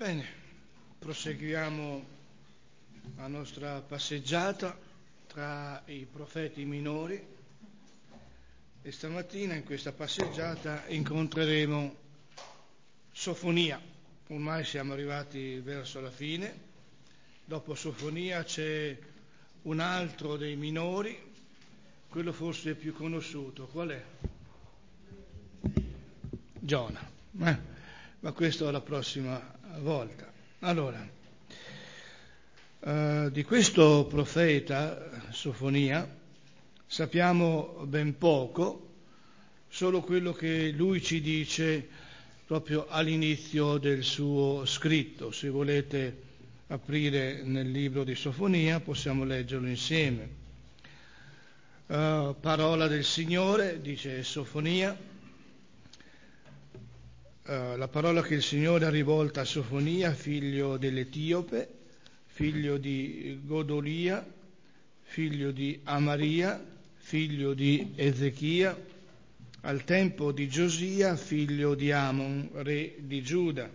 Bene, proseguiamo la nostra passeggiata tra i profeti minori e stamattina in questa passeggiata incontreremo Sofonia. Ormai siamo arrivati verso la fine. Dopo Sofonia c'è un altro dei minori, quello forse più conosciuto. Qual è? Giona. Ma questo la prossima volta. Allora, di questo profeta, Sofonia, sappiamo ben poco, solo quello che lui ci dice proprio all'inizio del suo scritto. Se volete aprire nel libro di Sofonia possiamo leggerlo insieme. Parola del Signore, dice Sofonia. La parola che il Signore ha rivolta a Sofonia, figlio dell'Etiope, figlio di Godolia, figlio di Amaria, figlio di Ezechia, al tempo di Giosia, figlio di Amon, re di Giuda.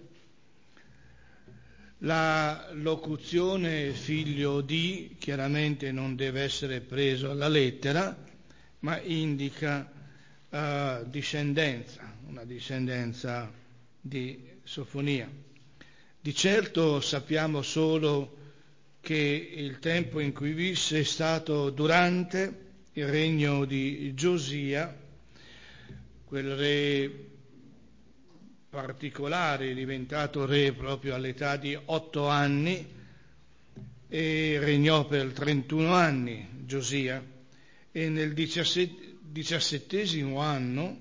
La locuzione figlio di chiaramente non deve essere preso alla lettera, ma indica discendenza, una discendenza di Sofonia. Di certo sappiamo solo che il tempo in cui visse è stato durante il regno di Giosia, quel re particolare, diventato re proprio all'età di 8 anni e regnò per 31 anni Giosia, e nel 17° anno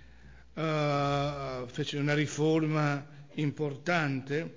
fece una riforma importante,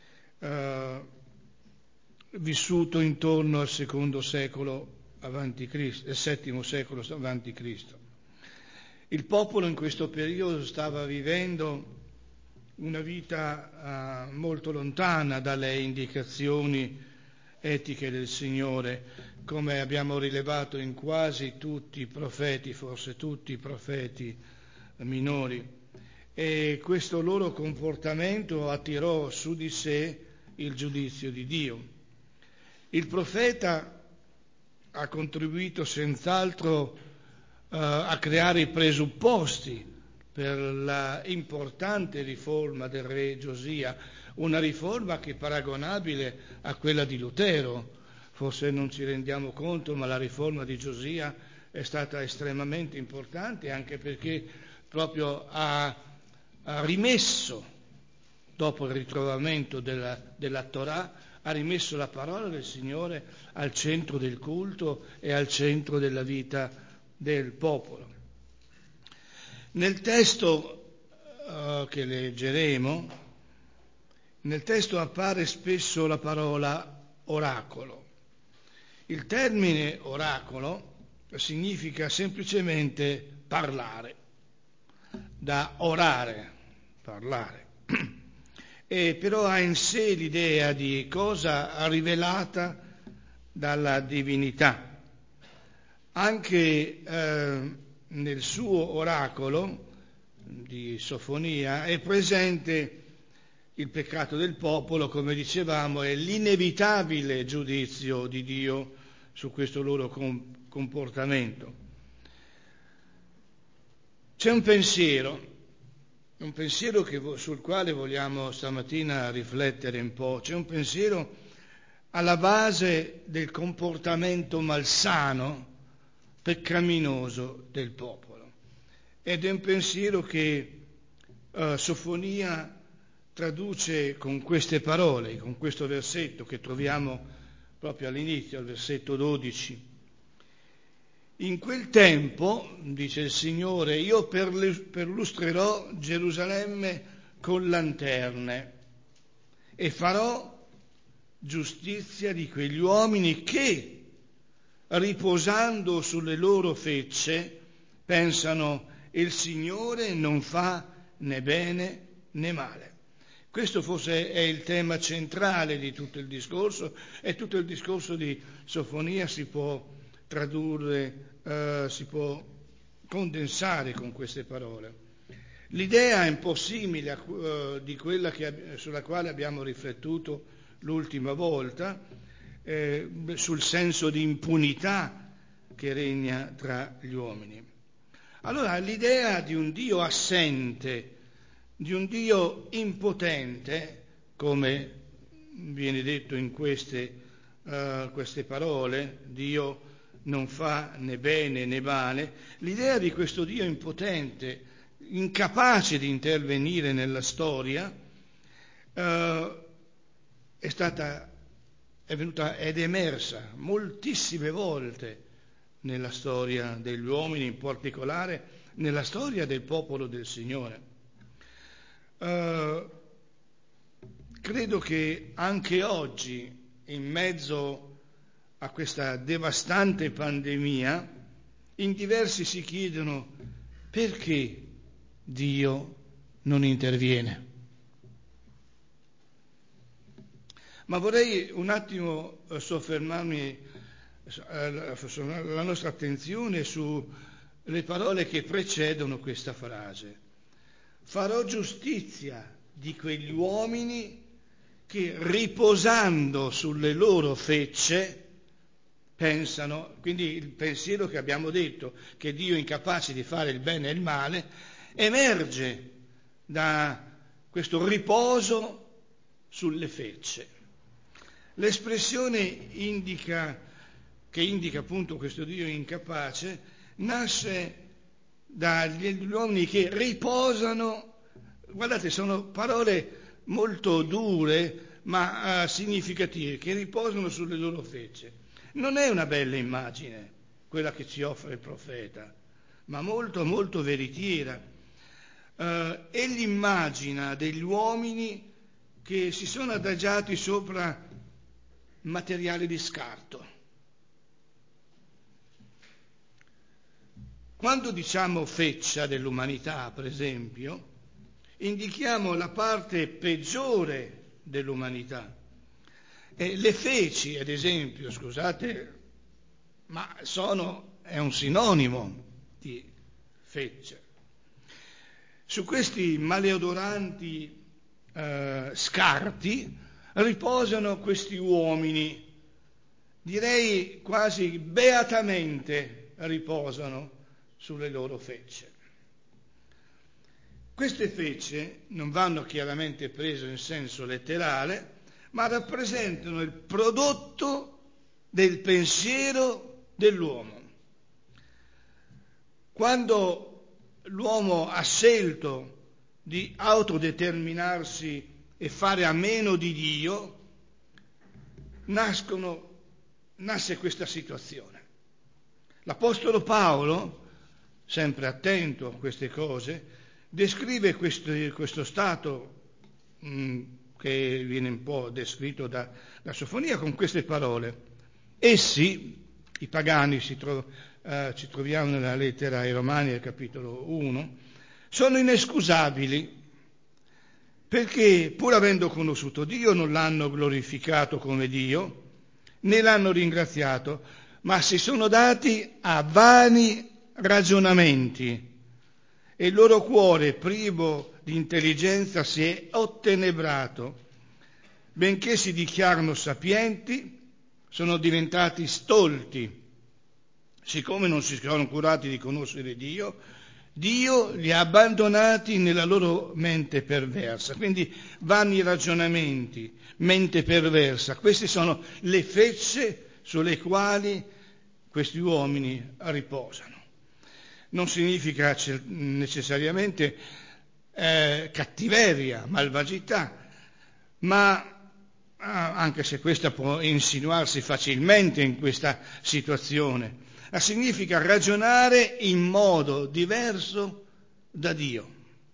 vissuto intorno al secondo secolo avanti Cristo, il VII secolo avanti Cristo. Il popolo in questo periodo stava vivendo una vita molto lontana dalle indicazioni etiche del Signore, come abbiamo rilevato in quasi tutti i profeti, forse tutti i profeti minori, e questo loro comportamento attirò su di sé il giudizio di Dio. Il profeta ha contribuito senz'altro a creare i presupposti per la importante riforma del re Giosia, una riforma che è paragonabile a quella di Lutero. Forse non ci rendiamo conto, ma la riforma di Giosia è stata estremamente importante, anche perché proprio ha rimesso, dopo il ritrovamento della Torah, ha rimesso la parola del Signore al centro del culto e al centro della vita del popolo. Nel testo che leggeremo, nel testo appare spesso la parola oracolo. Il termine oracolo significa semplicemente parlare, da orare, parlare, e però ha in sé l'idea di cosa rivelata dalla divinità. Anche nel suo oracolo di Sofonia è presente il peccato del popolo, come dicevamo, e l'inevitabile giudizio di Dio su questo loro comportamento. C'è un pensiero sul quale vogliamo stamattina riflettere un po'. C'è un pensiero alla base del comportamento malsano, peccaminoso del popolo, ed è un pensiero che Sofonia traduce con queste parole, con questo versetto che troviamo proprio all'inizio, al versetto 12. In quel tempo, dice il Signore, io perlustrerò Gerusalemme con lanterne e farò giustizia di quegli uomini che, riposando sulle loro fecce, pensano il Signore non fa né bene né male. Questo forse è il tema centrale di tutto il discorso, e tutto il discorso di Sofonia si può tradurre, si può condensare con queste parole. L'idea è un po' simile di quella sulla quale abbiamo riflettuto l'ultima volta, sul senso di impunità che regna tra gli uomini. Allora, l'idea di un Dio assente, di un Dio impotente, come viene detto in queste parole, Dio non fa né bene né male, l'idea di questo Dio impotente, incapace di intervenire nella storia, è venuta ed è emersa moltissime volte nella storia degli uomini, in particolare nella storia del popolo del Signore. Credo che anche oggi, in mezzo a questa devastante pandemia, in diversi si chiedono perché Dio non interviene. Ma vorrei un attimo soffermarmi la nostra attenzione sulle parole che precedono questa frase. Farò giustizia di quegli uomini che, riposando sulle loro fecce, pensano, quindi il pensiero che abbiamo detto, che Dio è incapace di fare il bene e il male, emerge da questo riposo sulle fecce. L'espressione che indica appunto questo Dio incapace nasce dagli uomini che riposano. Guardate, sono parole molto dure ma significative, che riposano sulle loro fecce. Non è una bella immagine quella che ci offre il profeta, ma molto molto veritiera. Egli immagina degli uomini che si sono adagiati sopra materiale di scarto. Quando diciamo feccia dell'umanità, per esempio, indichiamo la parte peggiore dell'umanità. Le feci, ad esempio, scusate, ma è un sinonimo di feccia. Su questi maleodoranti scarti riposano questi uomini, direi quasi beatamente riposano sulle loro fecce. Queste fecce non vanno chiaramente prese in senso letterale, ma rappresentano il prodotto del pensiero dell'uomo. Quando l'uomo ha scelto di autodeterminarsi e fare a meno di Dio, nasce questa situazione. L'Apostolo Paolo, sempre attento a queste cose, descrive questo stato che viene un po' descritto da Sofonia con queste parole. Essi, i pagani, ci troviamo nella lettera ai Romani al capitolo 1, sono inescusabili perché, pur avendo conosciuto Dio, non l'hanno glorificato come Dio, né l'hanno ringraziato, ma si sono dati a vani ragionamenti e il loro cuore, privo di intelligenza, si è ottenebrato. Benché si dichiarano sapienti, sono diventati stolti. Siccome non si sono curati di conoscere Dio, Dio li ha abbandonati nella loro mente perversa. Quindi vani ragionamenti, mente perversa. Queste sono le fecce sulle quali questi uomini riposano. Non significa necessariamente cattiveria, malvagità, ma anche se questa può insinuarsi facilmente in questa situazione, significa ragionare in modo diverso da Dio,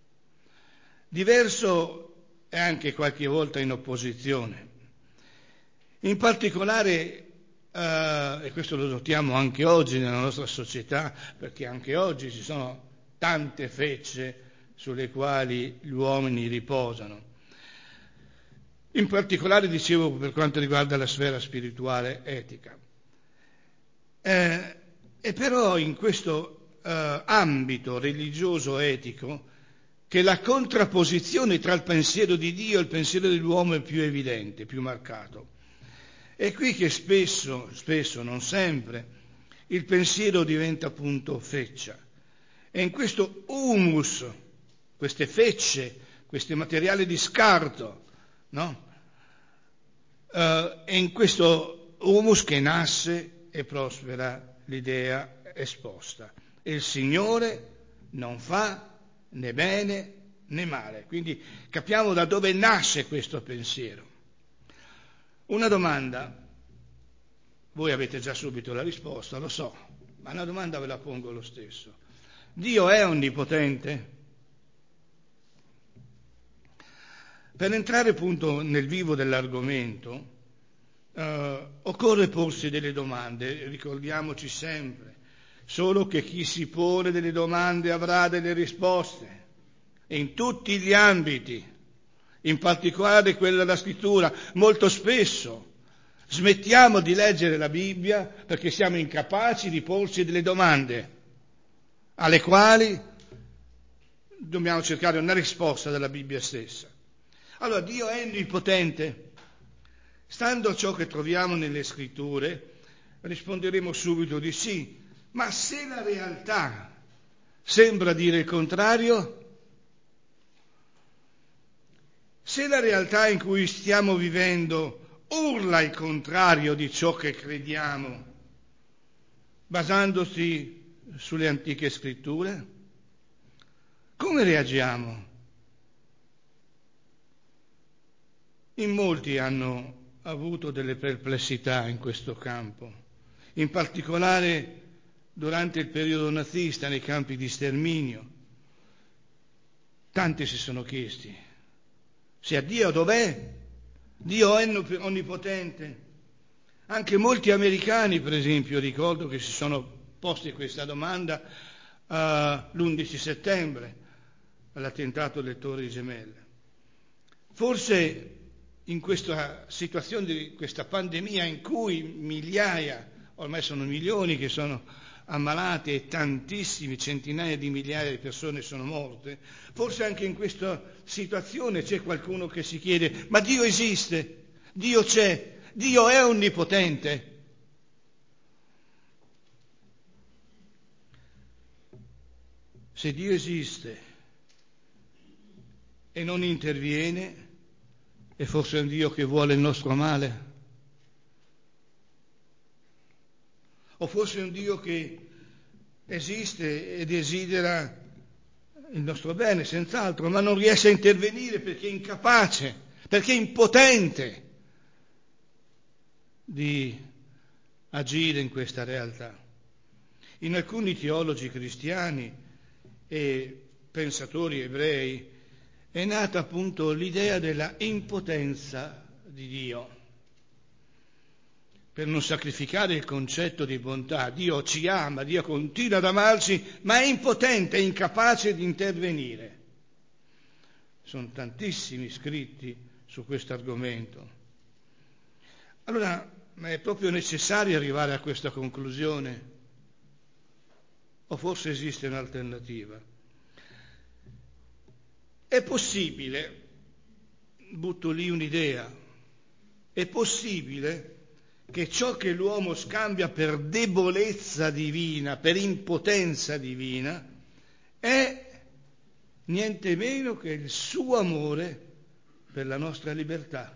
diverso e anche qualche volta in opposizione. In particolare, e questo lo notiamo anche oggi nella nostra società, perché anche oggi ci sono tante fecce sulle quali gli uomini riposano. In particolare, dicevo, per quanto riguarda la sfera spirituale etica. E però in questo ambito religioso etico che la contrapposizione tra il pensiero di Dio e il pensiero dell'uomo è più evidente, più marcato. È qui che spesso, non sempre, il pensiero diventa appunto feccia. E in questo humus, queste fecce, questi materiali di scarto, no? È in questo humus che nasce e prospera l'idea esposta. E il Signore non fa né bene né male. Quindi capiamo da dove nasce questo pensiero. Una domanda, voi avete già subito la risposta, lo so, ma una domanda ve la pongo lo stesso. Dio è onnipotente? Per entrare appunto nel vivo dell'argomento occorre porsi delle domande, ricordiamoci sempre, solo che chi si pone delle domande avrà delle risposte, in tutti gli ambiti, in particolare quella della scrittura. Molto spesso smettiamo di leggere la Bibbia perché siamo incapaci di porci delle domande alle quali dobbiamo cercare una risposta dalla Bibbia stessa. Allora, Dio è onnipotente? Stando a ciò che troviamo nelle scritture, risponderemo subito di sì, ma se la realtà sembra dire il contrario, se la realtà in cui stiamo vivendo urla il contrario di ciò che crediamo, basandosi sulle antiche scritture, come reagiamo? In molti hanno avuto delle perplessità in questo campo, in particolare durante il periodo nazista nei campi di sterminio. Tanti si sono chiesti: se a Dio dov'è? Dio è onnipotente? Anche molti americani, per esempio, ricordo che si sono posti questa domanda l'11 settembre, all'attentato delle Torri Gemelle. Forse in questa situazione di questa pandemia in cui migliaia, ormai sono milioni che sono ammalati e tantissimi, centinaia di migliaia di persone sono morte, forse anche in questa situazione c'è qualcuno che si chiede: ma Dio esiste? Dio c'è? Dio è onnipotente? Se Dio esiste e non interviene, è forse un Dio che vuole il nostro male? O forse è un Dio che esiste e desidera il nostro bene, senz'altro, ma non riesce a intervenire perché è incapace, perché è impotente di agire in questa realtà. In alcuni teologi cristiani e pensatori ebrei è nata appunto l'idea della impotenza di Dio. Per non sacrificare il concetto di bontà, Dio ci ama, Dio continua ad amarci, ma è impotente, è incapace di intervenire. Sono tantissimi scritti su questo argomento. Allora, ma è proprio necessario arrivare a questa conclusione? O forse esiste un'alternativa? È possibile, butto lì un'idea, è possibile che ciò che l'uomo scambia per debolezza divina, per impotenza divina, è niente meno che il suo amore per la nostra libertà.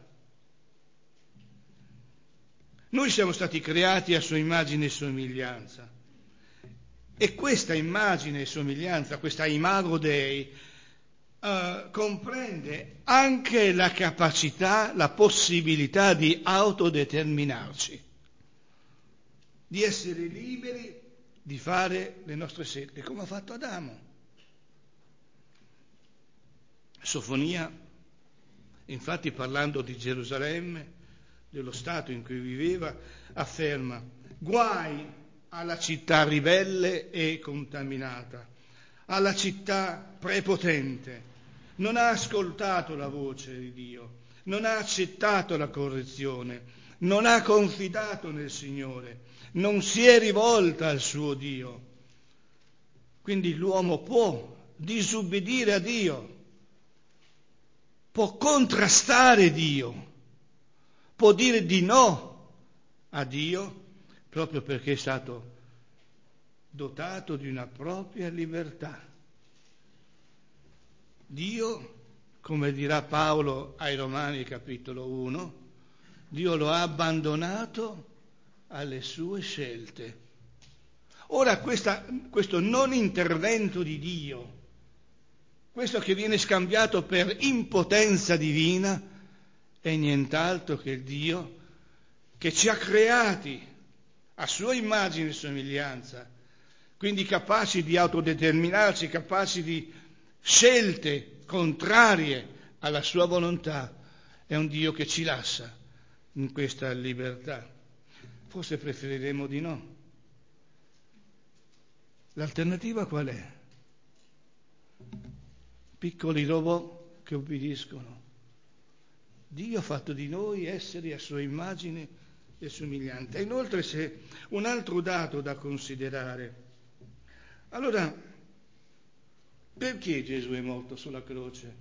Noi siamo stati creati a sua immagine e somiglianza, e questa immagine e somiglianza, questa imago Dei, comprende anche la capacità, la possibilità di autodeterminarci, di essere liberi di fare le nostre scelte, come ha fatto Adamo. Sofonia, infatti, parlando di Gerusalemme, dello stato in cui viveva, afferma: guai alla città ribelle e contaminata, alla città prepotente. Non ha ascoltato la voce di Dio, non ha accettato la correzione, non ha confidato nel Signore, non si è rivolta al suo Dio. Quindi l'uomo può disubbidire a Dio, può contrastare Dio, può dire di no a Dio proprio perché è stato dotato di una propria libertà. Dio, come dirà Paolo ai Romani capitolo 1, Dio lo ha abbandonato alle sue scelte. Ora questo non intervento di Dio, questo che viene scambiato per impotenza divina, è nient'altro che il Dio che ci ha creati a sua immagine e somiglianza, quindi capaci di autodeterminarci, capaci di scelte contrarie alla sua volontà. È un Dio che ci lascia in questa libertà. Forse preferiremo di no. L'alternativa qual è? Piccoli robot che obbediscono. Dio ha fatto di noi esseri a sua immagine e somiglianza. Inoltre c'è un altro dato da considerare. Allora, perché Gesù è morto sulla croce?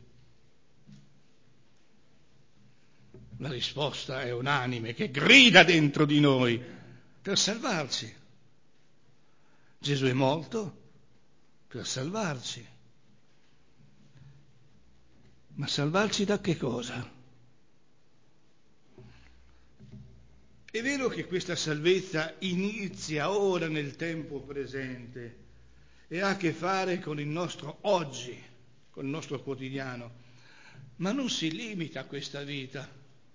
La risposta è unanime, che grida dentro di noi, per salvarci. Gesù è morto per salvarci. Ma salvarci da che cosa? È vero che questa salvezza inizia ora nel tempo presente e ha a che fare con il nostro oggi, con il nostro quotidiano, ma non si limita a questa vita.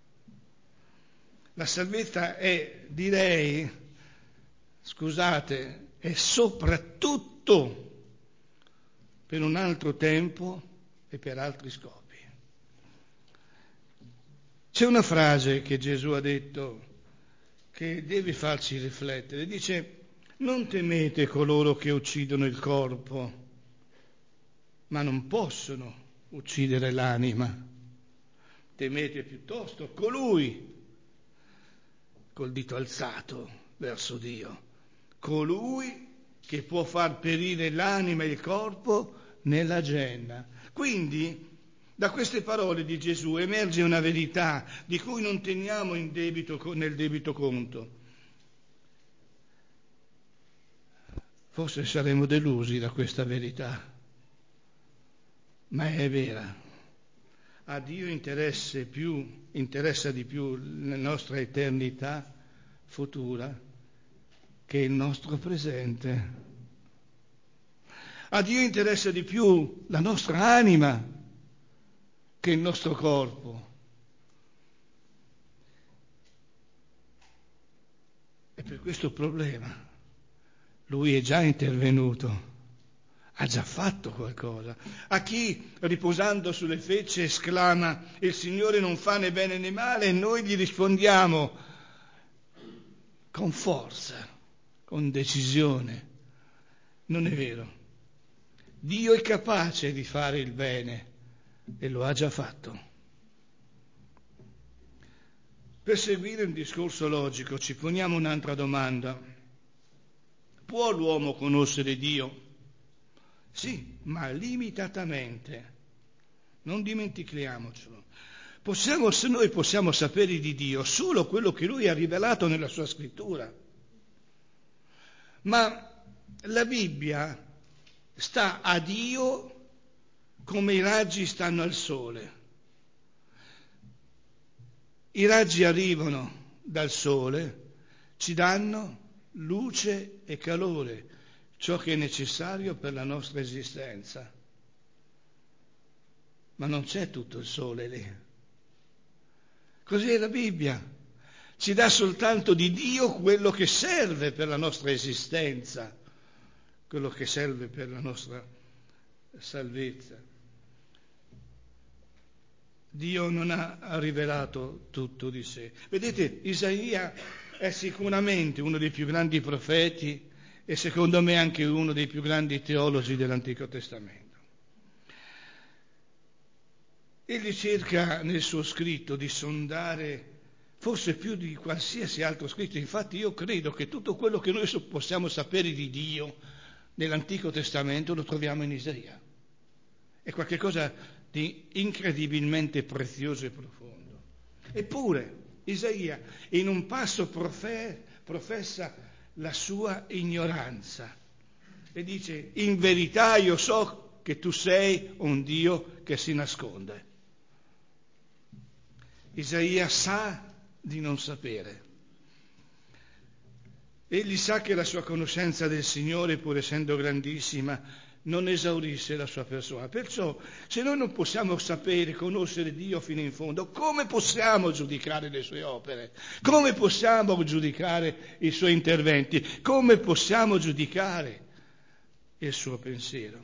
La salvezza è, direi, scusate, è soprattutto per un altro tempo e per altri scopi. C'è una frase che Gesù ha detto che deve farci riflettere. Dice: non temete coloro che uccidono il corpo, ma non possono uccidere l'anima. Temete piuttosto colui, col dito alzato verso Dio, colui che può far perire l'anima e il corpo nella genna. Quindi, da queste parole di Gesù emerge una verità di cui non teniamo nel debito conto. Forse saremo delusi da questa verità, ma è vera. A Dio interessa di più la nostra eternità futura che il nostro presente. A Dio interessa di più la nostra anima che il nostro corpo. E per questo problema Lui è già intervenuto, ha già fatto qualcosa. A chi, riposando sulle fecce, esclama: il Signore non fa né bene né male, e noi gli rispondiamo con forza, con decisione: non è vero. Dio è capace di fare il bene e lo ha già fatto. Per seguire un discorso logico ci poniamo un'altra domanda: può l'uomo conoscere Dio? Sì, ma limitatamente, non dimentichiamocelo. Noi possiamo sapere di Dio solo quello che Lui ha rivelato nella sua scrittura, ma la Bibbia sta a Dio come i raggi stanno al sole. I raggi arrivano dal sole, ci danno luce e calore, ciò che è necessario per la nostra esistenza. Ma non c'è tutto il sole lì. Così è la Bibbia. Ci dà soltanto di Dio quello che serve per la nostra esistenza, quello che serve per la nostra salvezza. Dio non ha rivelato tutto di sé. Vedete, Isaia è sicuramente uno dei più grandi profeti e secondo me anche uno dei più grandi teologi dell'Antico Testamento. Egli cerca nel suo scritto di sondare forse più di qualsiasi altro scritto. Infatti io credo che tutto quello che noi possiamo sapere di Dio nell'Antico Testamento lo troviamo in Isaia. è qualcosa di incredibilmente prezioso e profondo. Eppure Isaia in un passo professa la sua ignoranza e dice: in verità io so che tu sei un Dio che si nasconde. Isaia sa di non sapere. Egli sa che la sua conoscenza del Signore, pur essendo grandissima, non esaurisce la sua persona. Perciò, se noi non possiamo sapere, conoscere Dio fino in fondo, come possiamo giudicare le sue opere? Come possiamo giudicare i suoi interventi? Come possiamo giudicare il suo pensiero?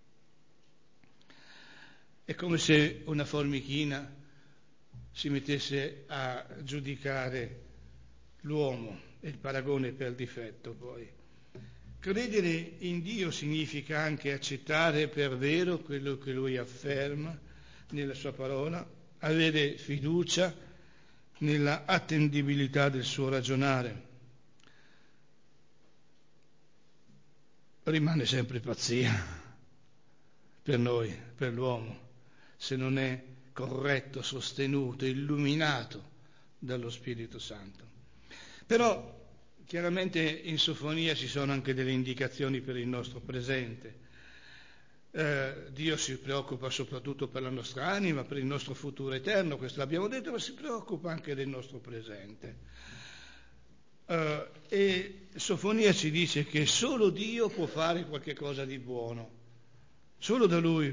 È come se una formichina si mettesse a giudicare l'uomo, e il paragone per difetto poi. Credere in Dio significa anche accettare per vero quello che Lui afferma nella sua parola, avere fiducia nella attendibilità del suo ragionare. Rimane sempre pazzia per noi, per l'uomo, se non è corretto, sostenuto, illuminato dallo Spirito Santo. Però chiaramente in Sofonia ci sono anche delle indicazioni per il nostro presente. Dio si preoccupa soprattutto per la nostra anima, per il nostro futuro eterno, questo l'abbiamo detto, ma si preoccupa anche del nostro presente. E Sofonia ci dice che solo Dio può fare qualche cosa di buono, solo da Lui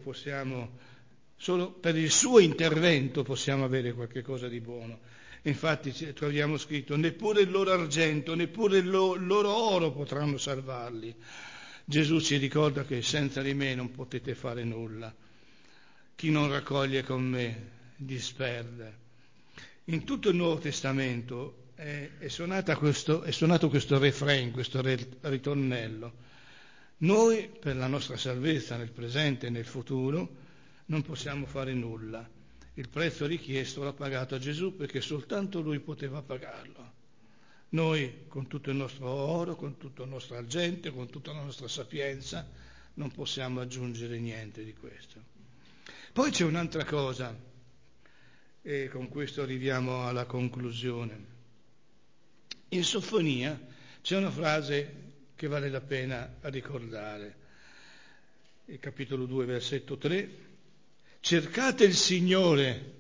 solo per il suo intervento possiamo avere qualche cosa di buono. Infatti troviamo scritto: neppure il loro argento, neppure il loro oro potranno salvarli. Gesù ci ricorda che senza di me non potete fare nulla. Chi non raccoglie con me disperde. In tutto il Nuovo Testamento è suonato questo refrain, questo ritornello. Noi, per la nostra salvezza nel presente e nel futuro, non possiamo fare nulla. Il prezzo richiesto l'ha pagato Gesù, perché soltanto Lui poteva pagarlo. Noi, con tutto il nostro oro, con tutto il nostro argento, con tutta la nostra sapienza, non possiamo aggiungere niente di questo. Poi c'è un'altra cosa, e con questo arriviamo alla conclusione. In Sofonia c'è una frase che vale la pena ricordare. Il capitolo 2, versetto 3. Cercate il Signore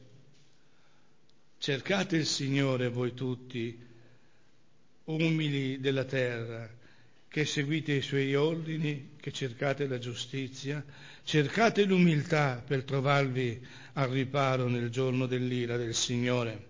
voi tutti, umili della terra, che seguite i Suoi ordini, che cercate la giustizia, cercate l'umiltà per trovarvi al riparo nel giorno dell'ira del Signore.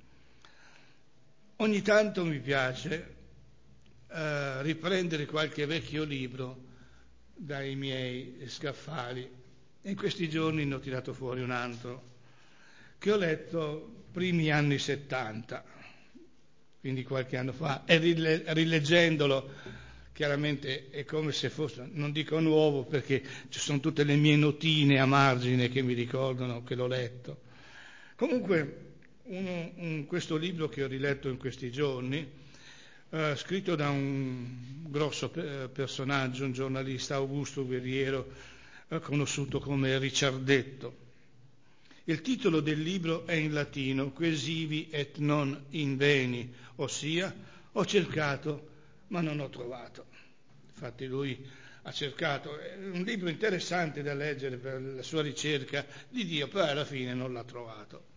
Ogni tanto mi piace riprendere qualche vecchio libro dai miei scaffali. In questi giorni ne ho tirato fuori un altro che ho letto primi anni 70, quindi qualche anno fa, e rileggendolo chiaramente è come se fosse, non dico nuovo perché ci sono tutte le mie notine a margine che mi ricordano che l'ho letto. Comunque questo libro che ho riletto in questi giorni, scritto da un grosso personaggio, un giornalista, Augusto Guerriero, conosciuto come Ricciardetto. Il titolo del libro è in latino: Quesivi et non inveni, ossia ho cercato ma non ho trovato. Infatti lui ha cercato, è un libro interessante da leggere per la sua ricerca di Dio, però alla fine non l'ha trovato.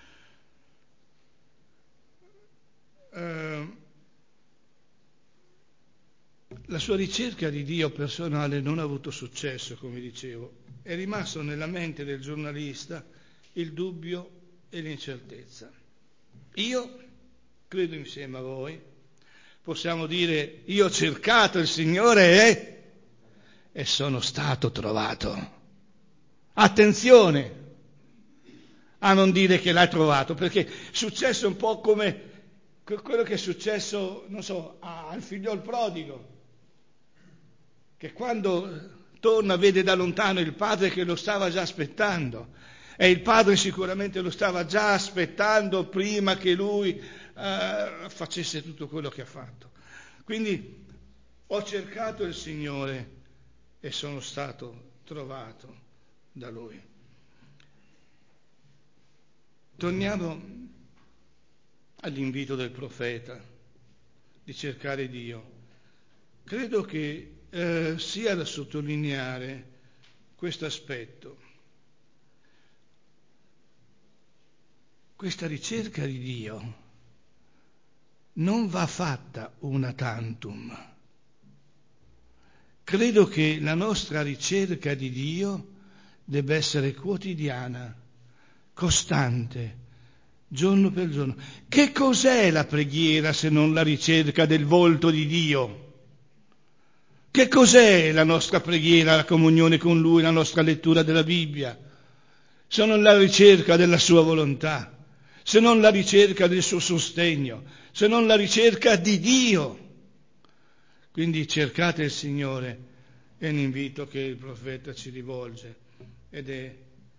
La sua ricerca di Dio personale non ha avuto successo, come dicevo. È rimasto nella mente del giornalista il dubbio e l'incertezza. Io, credo insieme a voi, possiamo dire: io ho cercato il Signore e sono stato trovato. Attenzione a non dire che l'ha trovato, perché è successo un po' come quello che è successo, non so, al figliol prodigo, che quando torna vede da lontano il padre che lo stava già aspettando, e il padre sicuramente lo stava già aspettando prima che lui facesse tutto quello che ha fatto. Quindi ho cercato il Signore e sono stato trovato. da Lui. Torniamo all'invito del profeta di cercare Dio. Credo che sia da sottolineare questo aspetto. Questa ricerca di Dio non va fatta una tantum. Credo che la nostra ricerca di Dio debba essere quotidiana, costante, giorno per giorno. Che cos'è la preghiera se non la ricerca del volto di Dio? Che cos'è la nostra preghiera, la comunione con Lui, la nostra lettura della Bibbia? Se non la ricerca della Sua volontà, se non la ricerca del Suo sostegno, se non la ricerca di Dio. Quindi cercate il Signore, è un invito che il profeta ci rivolge ed è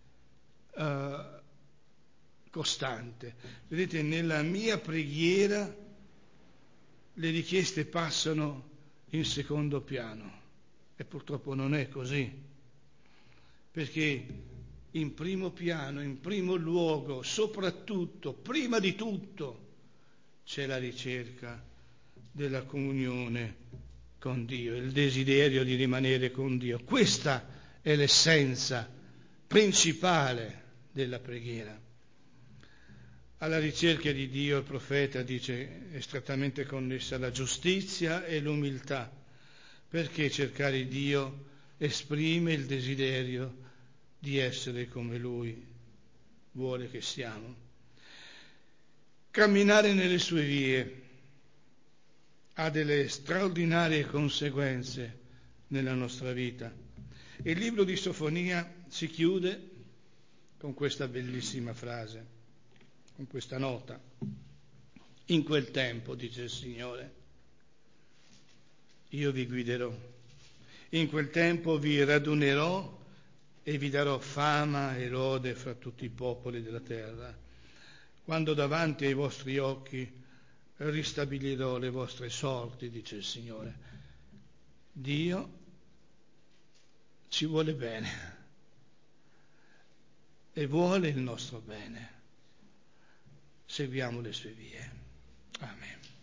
costante. Vedete, nella mia preghiera le richieste passano in secondo piano e purtroppo non è così, perché in primo piano, in primo luogo, soprattutto, prima di tutto, c'è la ricerca della comunione con Dio, il desiderio di rimanere con Dio. Questa è l'essenza principale della preghiera. Alla ricerca di Dio il profeta dice è strettamente connessa la giustizia e l'umiltà, perché cercare Dio esprime il desiderio di essere come Lui vuole che siamo. Camminare nelle sue vie ha delle straordinarie conseguenze nella nostra vita. Il libro di Sofonia si chiude con questa bellissima frase, con questa nota. In quel tempo, dice il Signore, io vi guiderò. In quel tempo vi radunerò e vi darò fama e lode fra tutti i popoli della terra, quando davanti ai vostri occhi ristabilirò le vostre sorti, dice il Signore. Dio ci vuole bene e vuole il nostro bene. Seguiamo le sue vie. Amen.